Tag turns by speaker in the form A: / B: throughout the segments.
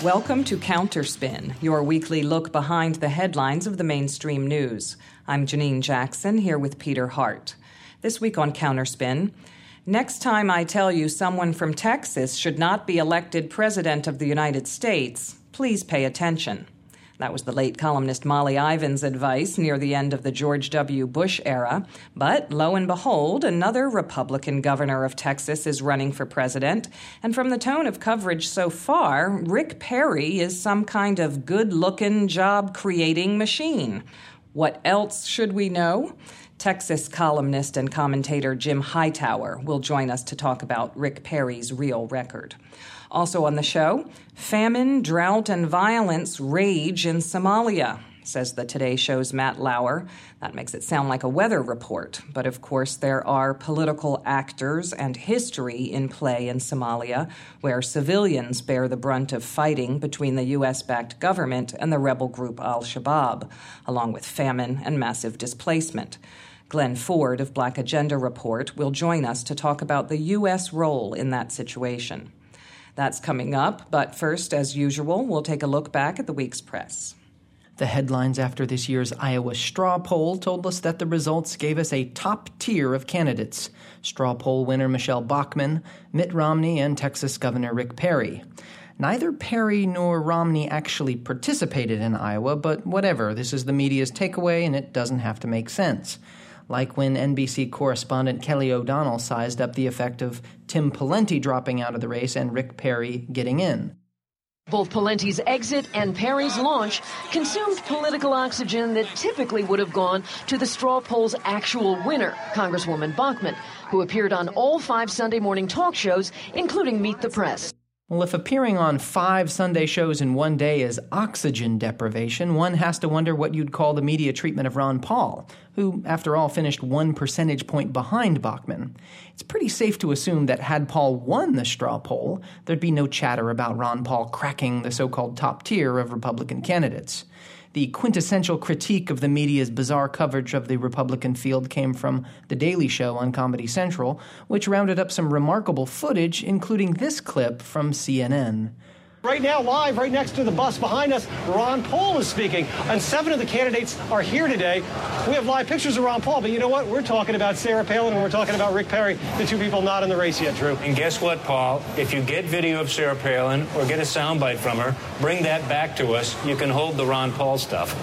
A: Welcome to Counterspin, your weekly look behind the headlines of the mainstream news. I'm Janine Jackson, here with Peter Hart. This week on Counterspin, next time I tell you someone from Texas should not be elected President of the United States, please pay attention. That was the late columnist Molly Ivins' advice near the end of the George W. Bush era. But lo and behold, another Republican governor of Texas is running for president. And from the tone of coverage so far, Rick Perry is some kind of good-looking, job-creating machine. What else should we know? Texas columnist and commentator Jim Hightower will join us to talk about Rick Perry's real record. Also on the show, famine, drought, and violence rage in Somalia, says the Today Show's Matt Lauer. That makes it sound like a weather report. But of course, there are political actors and history in play in Somalia, where civilians bear the brunt of fighting between the U.S.-backed government and the rebel group al-Shabaab, along with famine and massive displacement. Glenn Ford of Black Agenda Report will join us to talk about the U.S. role in that situation. That's coming up, but first, as usual, we'll take a look back at the week's press.
B: The headlines after this year's Iowa straw poll told us that the results gave us a top tier of candidates: straw poll winner Michelle Bachmann, Mitt Romney, and Texas Governor Rick Perry. Neither Perry nor Romney actually participated in Iowa, but whatever, this is the media's takeaway and it doesn't have to make sense. Like when NBC correspondent Kelly O'Donnell sized up the effect of Tim Pawlenty dropping out of the race and Rick Perry getting in.
C: Both Pawlenty's exit and Perry's launch consumed political oxygen that typically would have gone to the straw poll's actual winner, Congresswoman Bachmann, who appeared on all 5 Sunday morning talk shows, including Meet the Press.
B: Well, if appearing on 5 Sunday shows in one day is oxygen deprivation, one has to wonder what you'd call the media treatment of Ron Paul, who, after all, finished 1 percentage point behind Bachmann. It's pretty safe to assume that had Paul won the straw poll, there'd be no chatter about Ron Paul cracking the so-called top tier of Republican candidates. The quintessential critique of the media's bizarre coverage of the Republican field came from The Daily Show on Comedy Central, which rounded up some remarkable footage, including this clip from CNN.
D: Right now, live, right next to the bus behind us, Ron Paul is speaking, and 7 of the candidates are here today. We have live pictures of Ron Paul, but you know what? We're talking about Sarah Palin and we're talking about Rick Perry, the 2 people not in the race yet, Drew.
E: And guess what, Paul? If you get video of Sarah Palin or get a soundbite from her, bring that back to us. You can hold the Ron Paul stuff.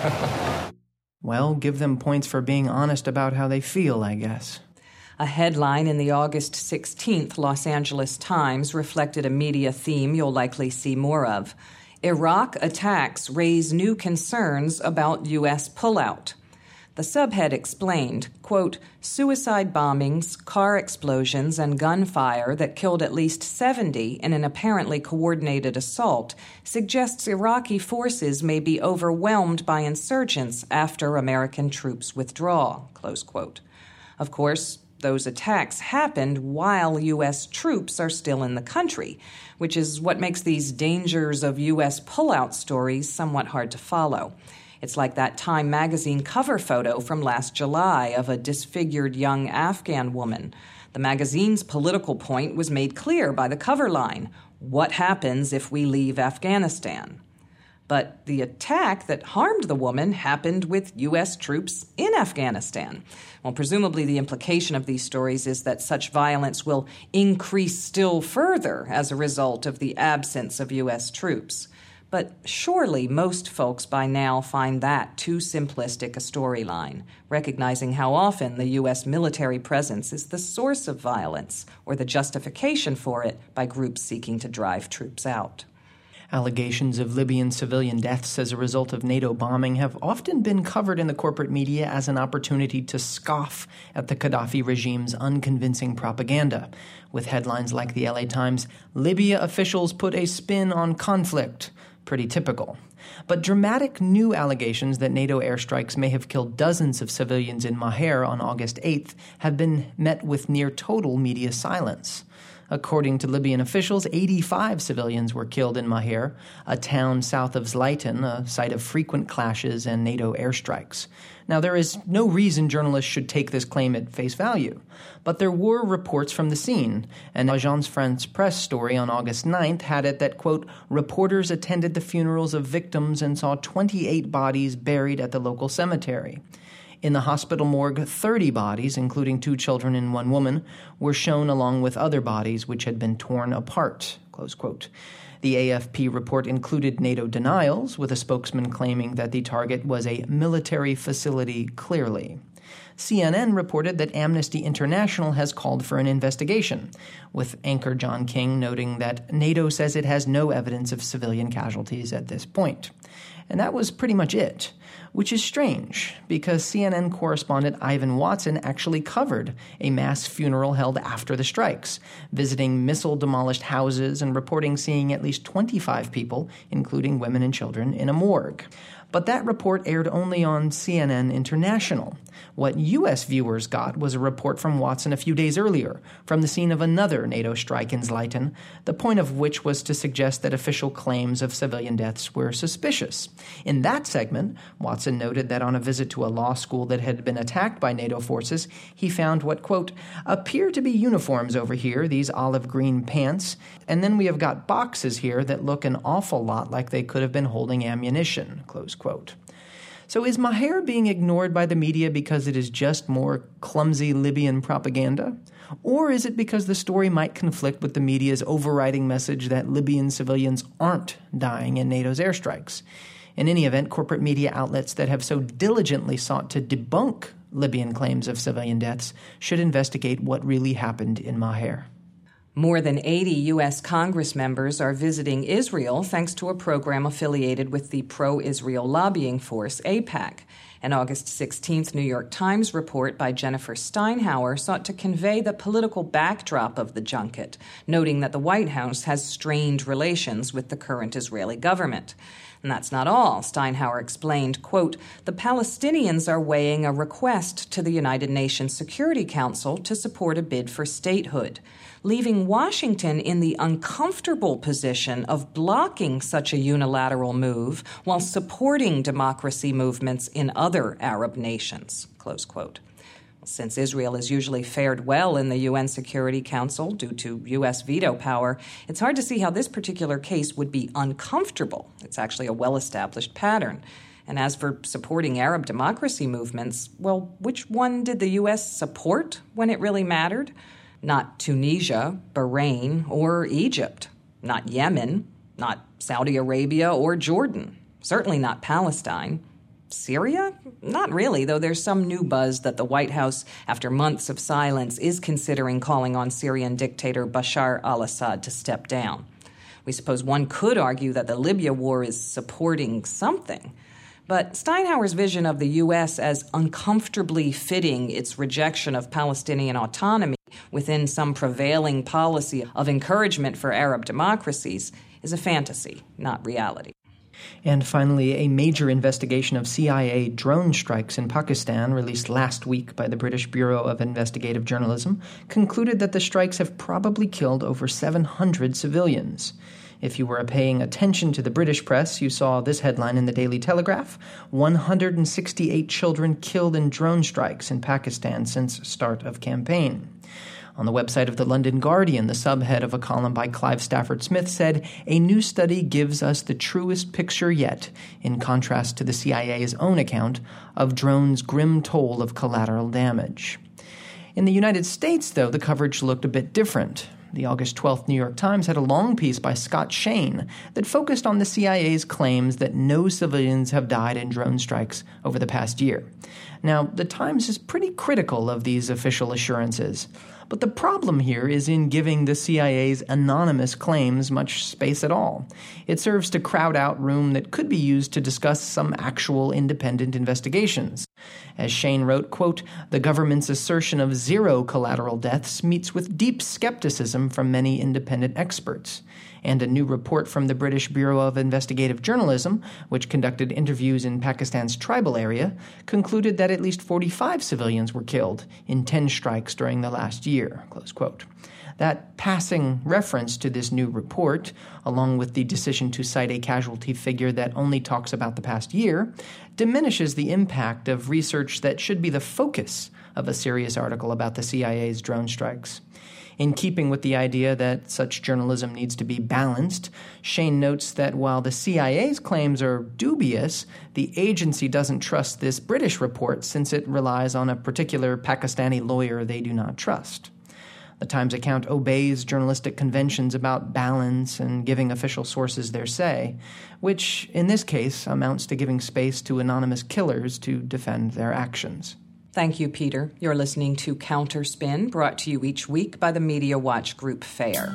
B: Well, give them points for being honest about how they feel, I guess.
A: A headline in the August 16th Los Angeles Times reflected a media theme you'll likely see more of. Iraq attacks raise new concerns about U.S. pullout. The subhead explained, quote, suicide bombings, car explosions, and gunfire that killed at least 70 in an apparently coordinated assault suggests Iraqi forces may be overwhelmed by insurgents after American troops withdraw, close quote. Of course, those attacks happened while U.S. troops are still in the country, which is what makes these dangers of U.S. pullout stories somewhat hard to follow. It's like that Time magazine cover photo from last July of a disfigured young Afghan woman. The magazine's political point was made clear by the cover line: what happens if we leave Afghanistan? But the attack that harmed the woman happened with U.S. troops in Afghanistan. Well, presumably the implication of these stories is that such violence will increase still further as a result of the absence of U.S. troops. But surely most folks by now find that too simplistic a storyline, recognizing how often the U.S. military presence is the source of violence or the justification for it by groups seeking to drive troops out.
B: Allegations of Libyan civilian deaths as a result of NATO bombing have often been covered in the corporate media as an opportunity to scoff at the Gaddafi regime's unconvincing propaganda, with headlines like the LA Times, "Libya officials put a spin on conflict." Pretty typical. But dramatic new allegations that NATO airstrikes may have killed dozens of civilians in Maher on August 8th have been met with near total media silence. According to Libyan officials, 85 civilians were killed in Maher, a town south of Zliten, a site of frequent clashes and NATO airstrikes. Now, there is no reason journalists should take this claim at face value, but there were reports from the scene. An Agence France-Presse story on August 9th had it that, quote, reporters attended the funerals of victims and saw 28 bodies buried at the local cemetery. In the hospital morgue, 30 bodies, including 2 children and 1 woman, were shown along with other bodies which had been torn apart, close quote. The AFP report included NATO denials, with a spokesman claiming that the target was a military facility clearly. CNN reported that Amnesty International has called for an investigation, with anchor John King noting that NATO says it has no evidence of civilian casualties at this point. And that was pretty much it, which is strange because CNN correspondent Ivan Watson actually covered a mass funeral held after the strikes, visiting missile-demolished houses and reporting seeing at least 25 people, including women and children, in a morgue. But that report aired only on CNN International. What U.S. viewers got was a report from Watson a few days earlier, from the scene of another NATO strike in Zliten, the point of which was to suggest that official claims of civilian deaths were suspicious. In that segment, Watson noted that on a visit to a law school that had been attacked by NATO forces, he found what, quote, appear to be uniforms over here, these olive green pants, and then we have got boxes here that look an awful lot like they could have been holding ammunition, close quote. So is Maher being ignored by the media because it is just more clumsy Libyan propaganda? Or is it because the story might conflict with the media's overriding message that Libyan civilians aren't dying in NATO's airstrikes? In any event, corporate media outlets that have so diligently sought to debunk Libyan claims of civilian deaths should investigate what really happened in Maher.
A: More than 80 U.S. Congress members are visiting Israel thanks to a program affiliated with the pro-Israel lobbying force, AIPAC. An August 16th New York Times report by Jennifer Steinhauer sought to convey the political backdrop of the junket, noting that the White House has strained relations with the current Israeli government. And that's not all. Steinhauer explained, quote, the Palestinians are weighing a request to the United Nations Security Council to support a bid for statehood, leaving Washington in the uncomfortable position of blocking such a unilateral move while supporting democracy movements in other Arab nations, close quote. Since Israel has usually fared well in the UN Security Council due to U.S. veto power, it's hard to see how this particular case would be uncomfortable. It's actually a well-established pattern. And as for supporting Arab democracy movements, well, which one did the U.S. support when it really mattered? Not Tunisia, Bahrain, or Egypt. Not Yemen, not Saudi Arabia or Jordan. Certainly not Palestine. Syria? Not really, though there's some new buzz that the White House, after months of silence, is considering calling on Syrian dictator Bashar al-Assad to step down. We suppose one could argue that the Libya war is supporting something. But Steinhauer's vision of the U.S. as uncomfortably fitting its rejection of Palestinian autonomy within some prevailing policy of encouragement for Arab democracies is a fantasy, not reality.
B: And finally, a major investigation of CIA drone strikes in Pakistan, released last week by the British Bureau of Investigative Journalism, concluded that the strikes have probably killed over 700 civilians. If you were paying attention to the British press, you saw this headline in the Daily Telegraph: 168 children killed in drone strikes in Pakistan since start of campaign. On the website of the London Guardian, the subhead of a column by Clive Stafford Smith said, a new study gives us the truest picture yet, in contrast to the CIA's own account, of drones' grim toll of collateral damage. In the United States, though, the coverage looked a bit different. The August 12th New York Times had a long piece by Scott Shane that focused on the CIA's claims that no civilians have died in drone strikes over the past year. Now, the Times is pretty critical of these official assurances. But the problem here is in giving the CIA's anonymous claims much space at all. It serves to crowd out room that could be used to discuss some actual independent investigations. As Shane wrote, quote, the government's assertion of 0 collateral deaths meets with deep skepticism from many independent experts. And a new report from the British Bureau of Investigative Journalism, which conducted interviews in Pakistan's tribal area, concluded that at least 45 civilians were killed in 10 strikes during the last year, close quote. That passing reference to this new report, along with the decision to cite a casualty figure that only talks about the past year, diminishes the impact of research that should be the focus of a serious article about the CIA's drone strikes. In keeping with the idea that such journalism needs to be balanced, Shane notes that while the CIA's claims are dubious, the agency doesn't trust this British report since it relies on a particular Pakistani lawyer they do not trust. The Times account obeys journalistic conventions about balance and giving official sources their say, which, in this case, amounts to giving space to anonymous killers to defend their actions.
A: Thank you, Peter. You're listening to Counterspin, brought to you each week by the Media Watch Group FAIR.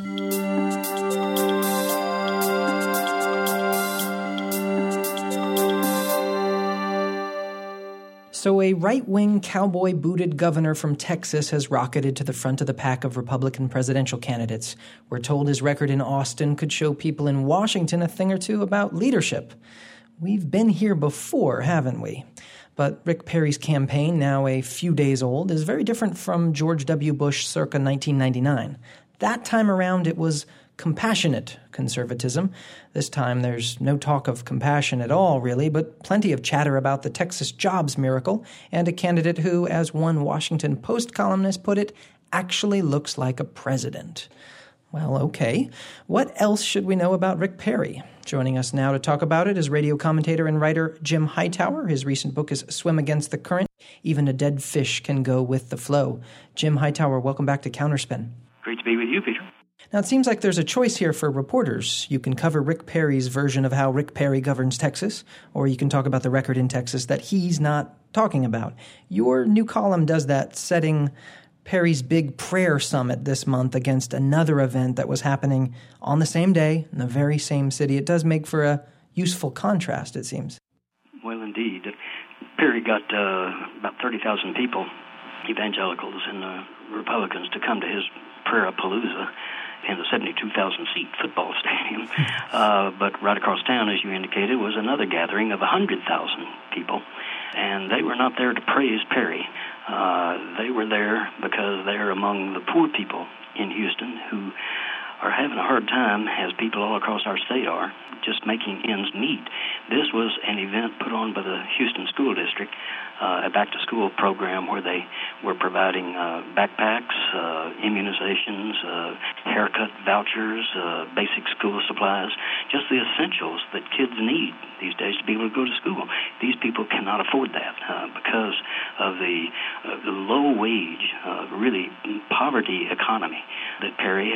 B: So a right-wing, cowboy-booted governor from Texas has rocketed to the front of the pack of Republican presidential candidates. We're told his record in Austin could show people in Washington a thing or two about leadership. We've been here before, haven't we? But Rick Perry's campaign, now a few days old, is very different from George W. Bush circa 1999. That time around, it was compassionate conservatism. This time, there's no talk of compassion at all, really, but plenty of chatter about the Texas jobs miracle and a candidate who, as one Washington Post columnist put it, actually looks like a president. Well, okay. What else should we know about Rick Perry? Joining us now to talk about it is radio commentator and writer Jim Hightower. His recent book is Swim Against the Current. Even a dead fish can go with the flow. Jim Hightower, welcome back to Counterspin.
F: Great to be with you, Peter.
B: Now, it seems like there's a choice here for reporters. You can cover Rick Perry's version of how Rick Perry governs Texas, or you can talk about the record in Texas that he's not talking about. Your new column does that, setting Perry's big prayer summit this month against another event that was happening on the same day in the very same city. It does make for a useful contrast, it seems.
F: Well, indeed. Perry got about 30,000 people, evangelicals and Republicans, to come to his prayer-palooza in the 72,000-seat football stadium. But right across town, as you indicated, was another gathering of 100,000 people, and they were not there to praise Perry. They were there because they're among the poor people in Houston who are having a hard time, as people all across our state are, just making ends meet. This was an event put on by the Houston School District, a back-to-school program where they were providing backpacks, immunizations, haircut vouchers, basic school supplies, just the essentials that kids need these days to be able to go to school. These people cannot afford that because of the low wage, really poverty economy that Perry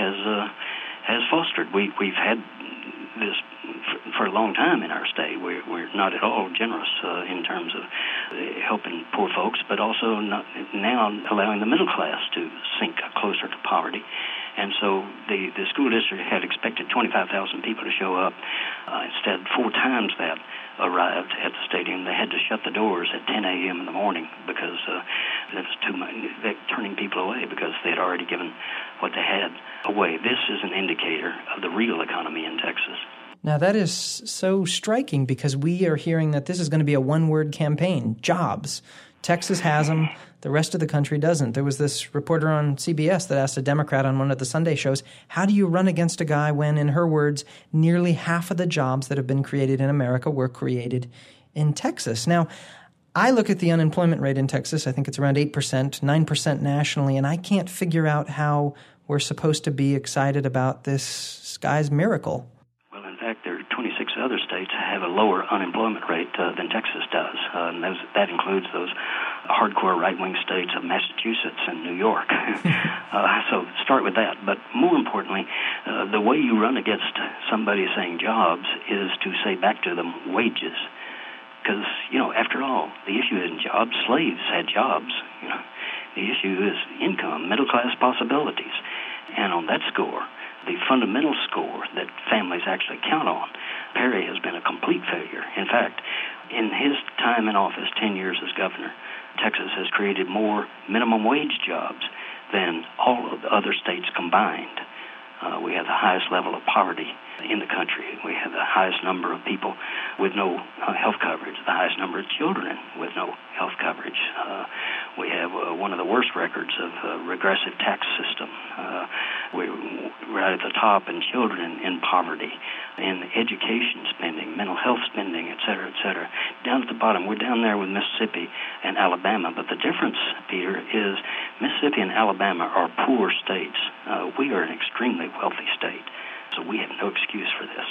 F: has fostered. We've had this for a long time in our state. We're not at all generous in terms of helping poor folks, but also not now allowing the middle class to sink closer to poverty. And so the school district had expected 25,000 people to show up. Instead, 4 times that arrived at the stadium. They had to shut the doors at 10 a.m. in the morning because it was too much. They're turning people away because they had already given what they had away. This is an indicator of the real economy in Texas.
B: Now, that is so striking because we are hearing that this is going to be a one-word campaign, jobs. Texas has them. The rest of the country doesn't. There was this reporter on CBS that asked a Democrat on one of the Sunday shows, how do you run against a guy when, in her words, nearly half of the jobs that have been created in America were created in Texas? Now, I look at the unemployment rate in Texas. I think it's around 8%, 9% nationally, and I can't figure out how we're supposed to be excited about this guy's miracle.
F: Well, in fact, there are 26 other states that have a lower unemployment rate than Texas does. And that includes those hardcore right-wing states of Massachusetts and New York. So start with that. But more importantly, the way you run against somebody saying jobs is to say back to them wages. Because, after all, the issue isn't jobs. Slaves had jobs. The issue is income, middle-class possibilities. And on that score, the fundamental score that families actually count on, Perry has been a complete failure. In fact, in his time in office, 10 years as governor, Texas has created more minimum wage jobs than all of the other states combined. We have the highest level of poverty in the country. We have the highest number of people with no health coverage, the highest number of children with no health coverage. We have one of the worst records of regressive tax system. We're at the top in children in poverty, in education spending, mental health spending, et cetera, et cetera. Down at the bottom, we're down there with Mississippi and Alabama. But the difference, Peter, is Mississippi and Alabama are poor states. We are an extremely wealthy state, so we have no excuse for this.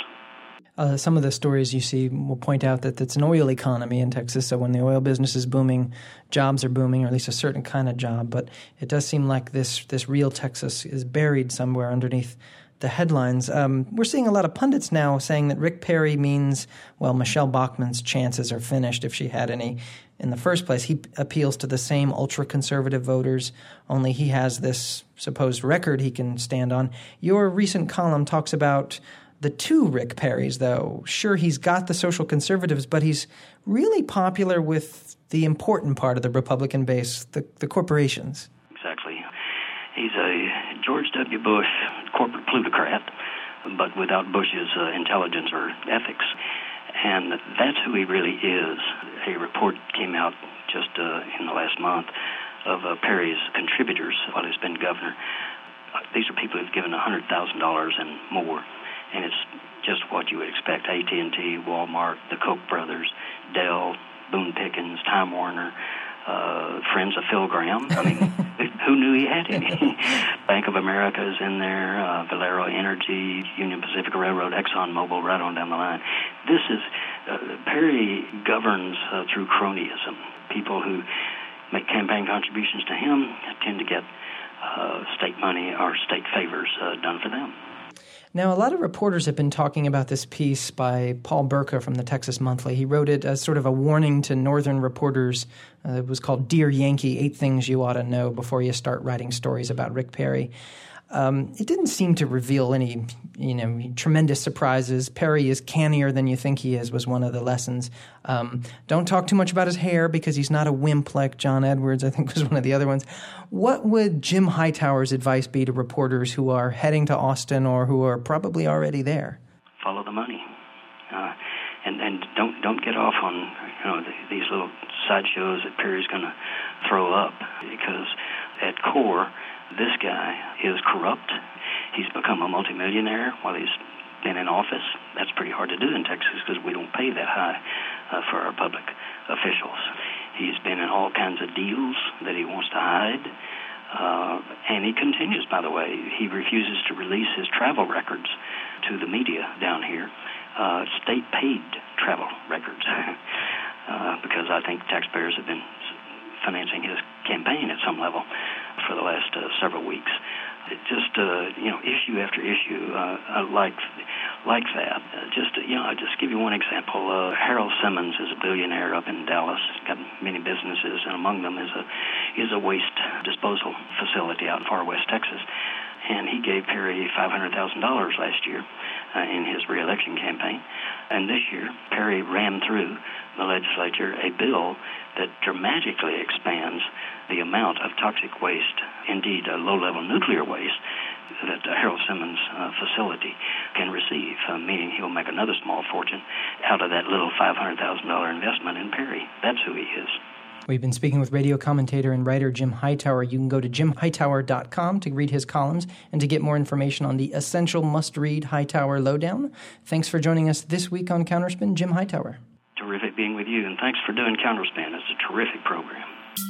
B: Some of the stories you see will point out that it's an oil economy in Texas, so when the oil business is booming, jobs are booming, or at least a certain kind of job. But it does seem like this real Texas is buried somewhere underneath the headlines. We're seeing a lot of pundits now saying that Rick Perry means, well, Michelle Bachmann's chances are finished if she had any in the first place. He appeals to the same ultra-conservative voters, only he has this supposed record he can stand on. Your recent column talks about the two Rick Perrys, though. Sure, he's got the social conservatives, but he's really popular with the important part of the Republican base, the corporations.
F: Exactly. He's a George W. Bush corporate plutocrat, but without Bush's intelligence or ethics. And that's who he really is. A report came out just in the last month of Perry's contributors while he's been governor. These are people who've given $100,000 and more. And it's just what you would expect. AT&T, Walmart, the Koch brothers, Dell, Boone Pickens, Time Warner, friends of Phil Graham. I mean, who knew he had any? Bank of America is in there, Valero Energy, Union Pacific Railroad, Exxon Mobil, right on down the line. This is, Perry governs through cronyism. People who make campaign contributions to him tend to get state money or state favors done for them.
B: Now, a lot of reporters have been talking about this piece by Paul Burka from the Texas Monthly. He wrote it as sort of a warning to northern reporters. It was called Dear Yankee, 8 Things You Ought to Know Before You Start Writing Stories About Rick Perry. It didn't seem to reveal any, tremendous surprises. Perry is cannier than you think he is was one of the lessons. Don't talk too much about his hair because he's not a wimp like John Edwards, I think was one of the other ones. What would Jim Hightower's advice be to reporters who are heading to Austin or who are probably already there?
F: Follow the money. And don't get off on these little sideshows that Perry's going to throw up, because at core, this guy is corrupt. He's become a multimillionaire while he's been in office. That's pretty hard to do in Texas because we don't pay that high for our public officials. He's been in all kinds of deals that he wants to hide. And he continues, by the way. He refuses to release his travel records to the media down here, state-paid travel records, because I think taxpayers have been financing his campaign at some level for the last several weeks. Just issue after issue like that. I'll just give you one example. Harold Simmons is a billionaire up in Dallas. He's got many businesses, and among them is a waste disposal facility out in far west Texas. And he gave Perry $500,000 last year in his re-election campaign. And this year, Perry rammed through the legislature a bill that dramatically expands the amount of toxic waste, indeed low-level nuclear waste, that the Harold Simmons facility can receive, meaning he'll make another small fortune out of that little $500,000 investment in Perry. That's who he is.
B: We've been speaking with radio commentator and writer Jim Hightower. You can go to jimhightower.com to read his columns and to get more information on the essential must-read Hightower Lowdown. Thanks for joining us this week on Counterspin, Jim Hightower.
F: Terrific being with you, and thanks for doing Counterspin. It's a terrific program.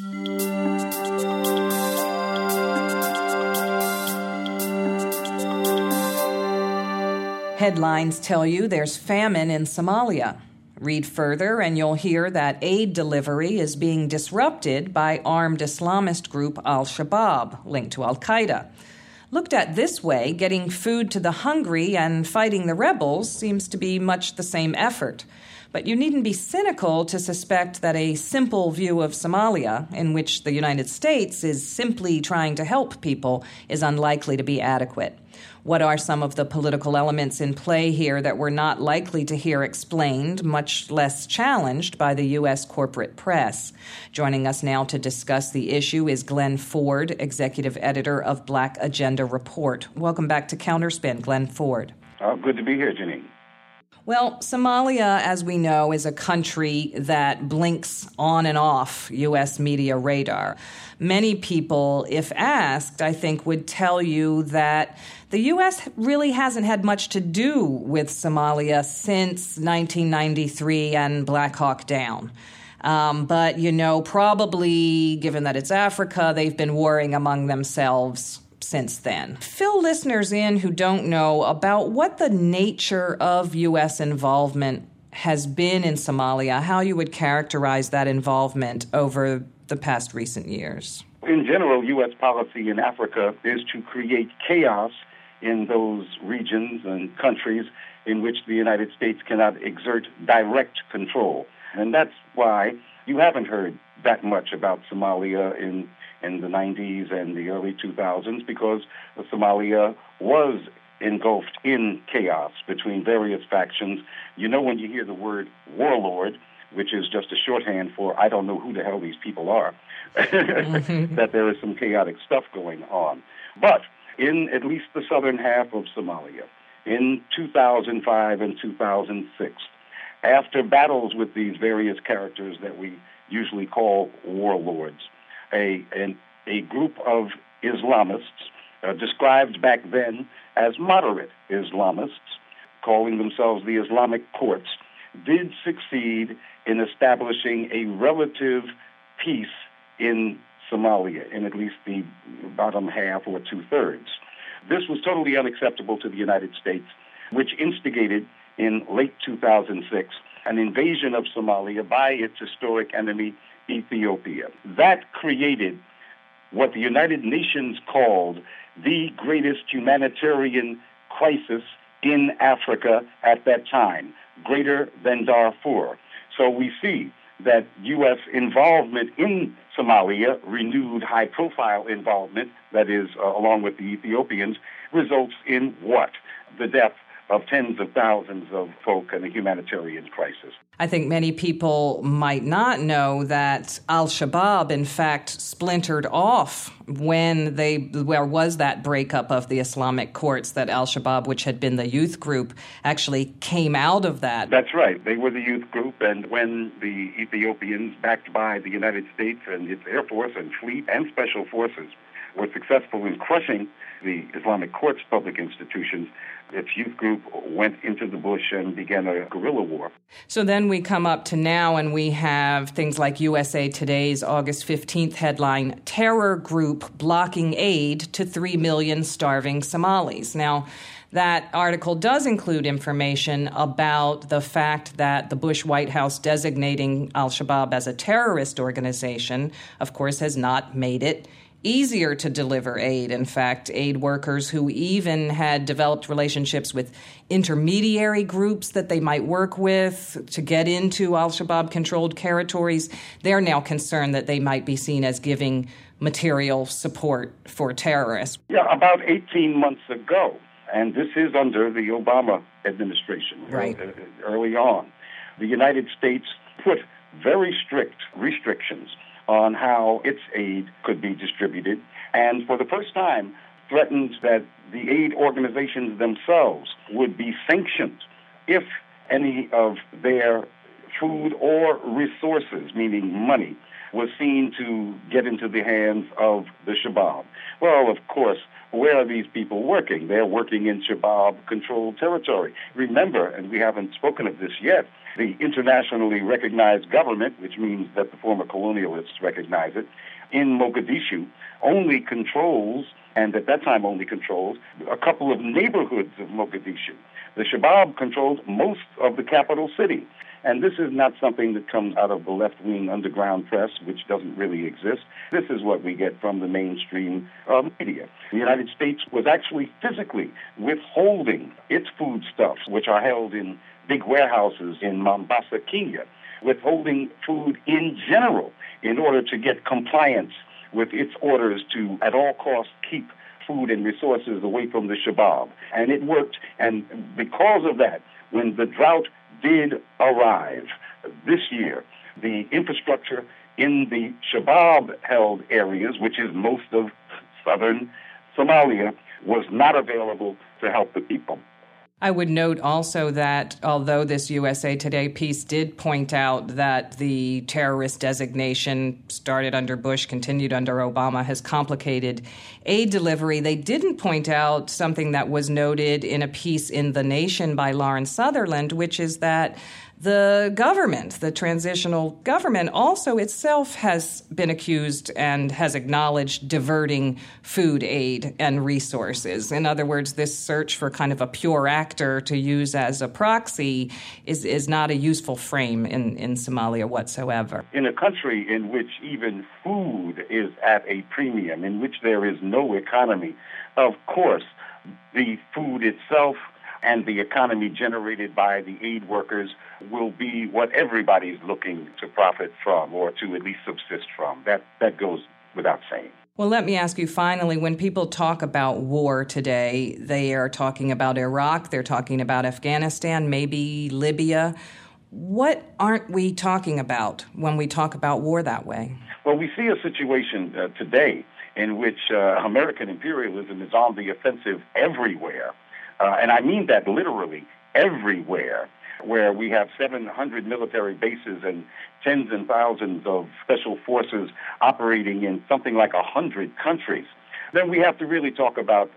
A: Headlines tell you there's famine in Somalia. Read further and you'll hear that aid delivery is being disrupted by armed Islamist group Al-Shabaab, linked to Al-Qaeda. Looked at this way, getting food to the hungry and fighting the rebels seems to be much the same effort. But you needn't be cynical to suspect that a simple view of Somalia, in which the United States is simply trying to help people, is unlikely to be adequate. What are some of the political elements in play here that we're not likely to hear explained, much less challenged by the U.S. corporate press? Joining us now to discuss the issue is Glenn Ford, executive editor of Black Agenda Report. Welcome back to Counterspin, Glenn Ford.
G: Good to be here, Janine.
A: Well, Somalia, as we know, is a country that blinks on and off U.S. media radar. Many people, if asked, I think would tell you that the U.S. really hasn't had much to do with Somalia since 1993 and Black Hawk Down. But, probably given that it's Africa, they've been warring among themselves since then. Fill listeners in who don't know about what the nature of U.S. involvement has been in Somalia, how you would characterize that involvement over the past recent years.
G: In general, U.S. policy in Africa is to create chaos in those regions and countries in which the United States cannot exert direct control. And that's why you haven't heard that much about Somalia in the 90s and the early 2000s, because Somalia was engulfed in chaos between various factions. When you hear the word warlord, which is just a shorthand for I don't know who the hell these people are, that there is some chaotic stuff going on. But in at least the southern half of Somalia, in 2005 and 2006, after battles with these various characters that we usually call warlords, a group of Islamists, described back then as moderate Islamists, calling themselves the Islamic Courts, did succeed in establishing a relative peace in Somalia, in at least the bottom half or two-thirds. This was totally unacceptable to the United States, which instigated in late 2006 an invasion of Somalia by its historic enemy, Ethiopia. That created what the United Nations called the greatest humanitarian crisis in Africa at that time, greater than Darfur. So we see that U.S. involvement in Somalia, renewed high-profile involvement, that is, along with the Ethiopians, results in what? The death of tens of thousands of folk and a humanitarian crisis.
A: I think many people might not know that al-Shabaab, in fact, splintered off when there was that breakup of the Islamic courts, that al-Shabaab, which had been the youth group, actually came out of that.
G: That's right. They were the youth group, and when the Ethiopians, backed by the United States and its Air Force and fleet and special forces, were successful in crushing the Islamic courts' public institutions, its youth group went into the bush and began a guerrilla war.
A: So then we come up to now, and we have things like USA Today's August 15th headline, Terror Group Blocking Aid to 3 Million Starving Somalis. Now, that article does include information about the fact that the Bush White House designating al-Shabaab as a terrorist organization, of course, has not made it easier to deliver aid. In fact, aid workers who even had developed relationships with intermediary groups that they might work with to get into al-Shabaab-controlled territories, they're now concerned that they might be seen as giving material support for terrorists.
G: Yeah, about 18 months ago, and this is under the Obama administration,
A: right,
G: early on, the United States put very strict restrictions on how its aid could be distributed, and for the first time threatened that the aid organizations themselves would be sanctioned if any of their food or resources, meaning money, was seen to get into the hands of the Shabaab. Well, of course, where are these people working? They're working in Shabaab-controlled territory. Remember, and we haven't spoken of this yet, the internationally recognized government, which means that the former colonialists recognize it, in Mogadishu only controls, and at that time only controlled, a couple of neighborhoods of Mogadishu. The Shabaab controlled most of the capital city. And this is not something that comes out of the left-wing underground press, which doesn't really exist. This is what we get from the mainstream media. The United States was actually physically withholding its foodstuffs, which are held in big warehouses in Mombasa, Kenya, withholding food in general in order to get compliance with its orders to, at all costs, keep food and resources away from the Shabaab. And it worked. And because of that, when the drought did arrive this year, the infrastructure in the Shabaab-held areas, which is most of southern Somalia, was not available to help the people.
A: I would note also that although this USA Today piece did point out that the terrorist designation started under Bush, continued under Obama, has complicated aid delivery, they didn't point out something that was noted in a piece in The Nation by Lauren Sutherland, which is that the government, the transitional government, also itself has been accused and has acknowledged diverting food aid and resources. In other words, this search for kind of a pure actor to use as a proxy is not a useful frame in Somalia whatsoever.
G: In a country in which even food is at a premium, in which there is no economy, of course, the food itself and the economy generated by the aid workers will be what everybody's looking to profit from or to at least subsist from. That goes without saying.
A: Well, let me ask you finally, when people talk about war today, they are talking about Iraq, they're talking about Afghanistan, maybe Libya. What aren't we talking about when we talk about war that way?
G: Well, we see a situation today in which American imperialism is on the offensive everywhere. And I mean that literally everywhere, where we have 700 military bases and tens and thousands of special forces operating in something like 100 countries. Then we have to really talk about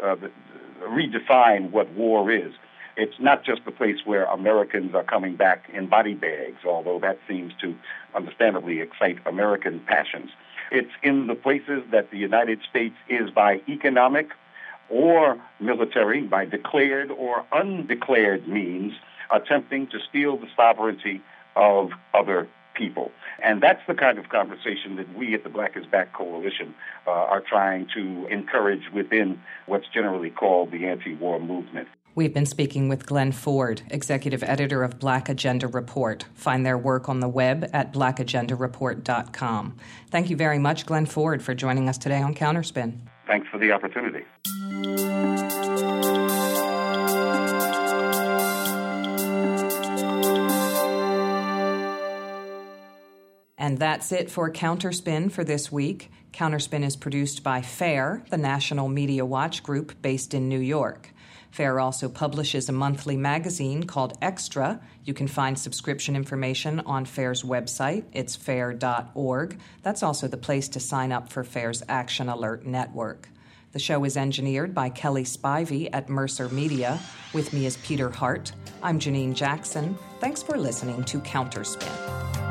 G: redefine what war is. It's not just the place where Americans are coming back in body bags, although that seems to understandably excite American passions. It's in the places that the United States is by economic or military, by declared or undeclared means, attempting to steal the sovereignty of other people. And that's the kind of conversation that we at the Black is Back Coalition are trying to encourage within what's generally called the anti-war movement.
A: We've been speaking with Glenn Ford, executive editor of Black Agenda Report. Find their work on the web at blackagendareport.com. Thank you very much, Glenn Ford, for joining us today on Counterspin.
G: Thanks for the opportunity.
A: And that's it for Counterspin for this week. Counterspin is produced by FAIR, the National Media Watch Group based in New York. FAIR also publishes a monthly magazine called Extra. You can find subscription information on FAIR's website. It's fair.org. That's also the place to sign up for FAIR's Action Alert Network. The show is engineered by Kelly Spivey at Mercer Media. With me is Peter Hart. I'm Janine Jackson. Thanks for listening to Counterspin.